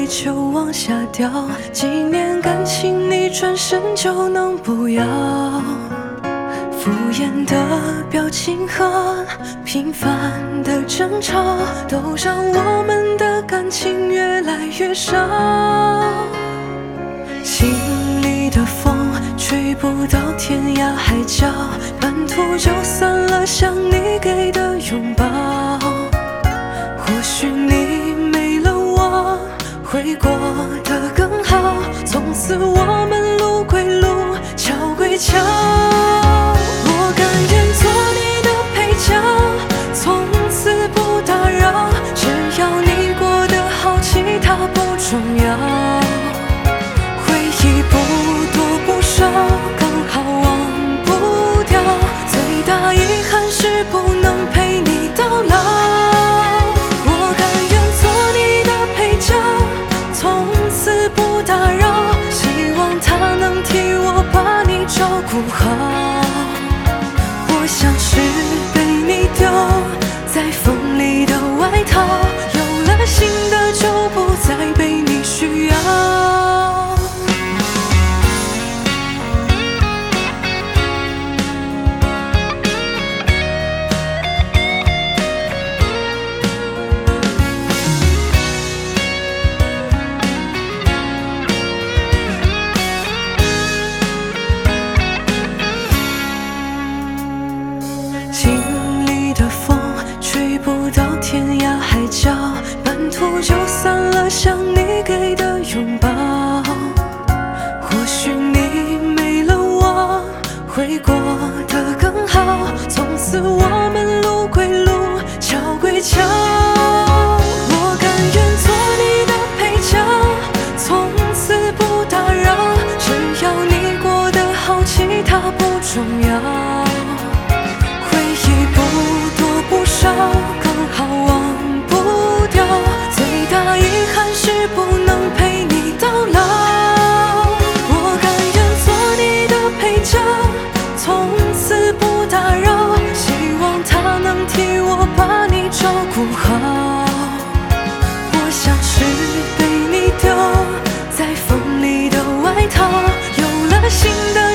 起就往下掉，几年感情你转身就能不要？敷衍的表情和平凡的争吵，都让我们的感情越来越少。心里的风吹不到天涯海角，半途就散了想你给的拥抱。或许你没了我会过得更好，从此我们路归路，桥归桥。我甘愿做你的配角，从此不打扰，只要你过得好，其他不重要。回忆不多不少，刚好忘不掉，最大遗憾是不能陪你到老。我甘愿做你的配角，从此不打扰，希望他能替我把你照顾好。我像是被你丢在风里的外套，有了新的就不再被你需要。心里的风吹不到天涯海角，半途就散了想你给的拥抱。或许你没了我会过得更好，从此我们路归路，桥归桥。我甘愿做你的配角，从此不打扰，只要你过得好，其他不重要。刚好忘不掉，最大遗憾是不能陪你到老。我甘愿做你的配角，从此不打扰，希望他能替我把你照顾好。我像是被你丢在风里的外套，有了新的